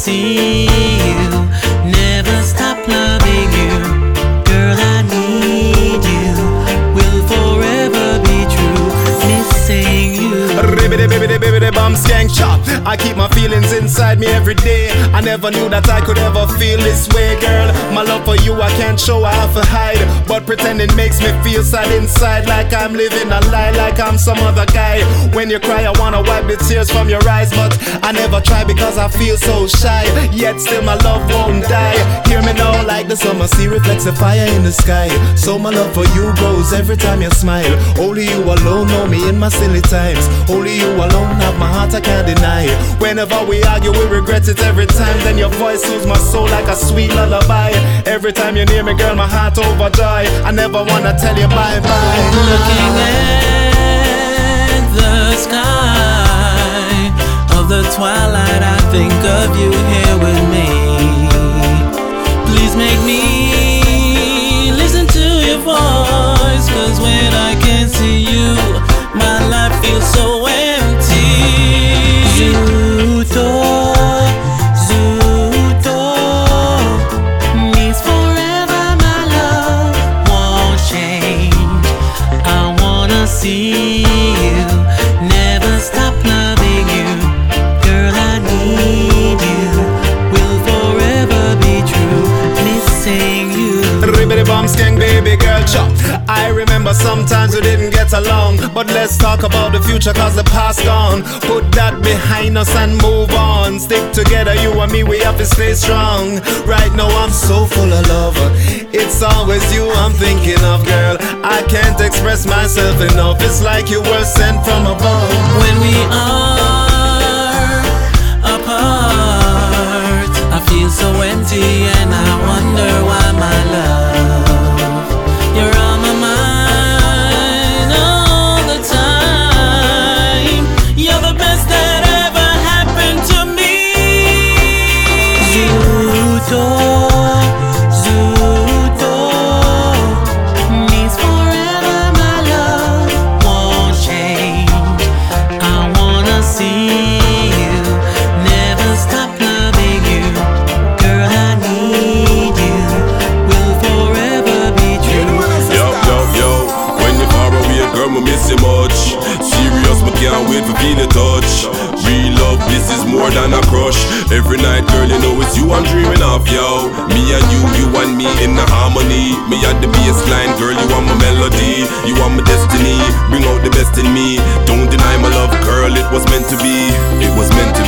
see you, never stop loving you. Girl, I need you, will forever be true, missing you. Ribbidi bibbidi bibbidi bum skank chop. I keep my feelings inside me every day. I never knew that I could ever feel this way, girl. My love for you I can't show, I have to hide, but pretending makes me feel sad inside, like I'm living a lie, like I'm some other guy. When you cry I wanna wipe the tears from your eyes, but I never try because I feel so shy. Yet still my love won't die. Hear me now, like the summer sea reflects the fire in the sky. So my love for you grows every time you smile. Only you alone know me in my silly times. Only you alone have my heart, I can't deny. Whenever we argue we regret it every time. Then your voice soothes my soul like a sweet lullaby. Every time you near me, girl, my heart overjoy. I never wanna tell you bye-bye. Looking at the sky of the twilight, I think of you here with me. Please make me listen to your voice, 'cause when I can't see you, my life feels so empty. Zuto, Zuto means forever, my love won't change. I wanna see you, never stop loving you. Girl, I need you, will forever be true, missing you. Ribbidi bum skank, baby girl chop. I remember sometimes we didn't get along, but let's talk about the future, 'cause the past gone. Put that behind us and move on. Stick together, you and me, we have to stay strong. Right now I'm so full of love. It's always you I'm thinking of, girl. I can't express myself enough. It's like you were sent from above. When we are apart, I feel so empty and I wonder why, my love. You're on my mind all the time. You're the best that ever happened to me. Zuto, Zuto means forever, my love won't change. I wanna see you, never stop loving you. Girl, I need you, will forever be true. Yo, when you're far away, girl, me miss you much. Serious, me can't wait for feel the touch. Real love, this is more than a crush. Every night, girl, you know it's you I'm dreaming of, yo. Me and you and me in the harmony. Me at the baseline, girl, you are my melody. You are my destiny, bring out the best in me. Don't deny my love, girl, it was meant to be. It was meant to be.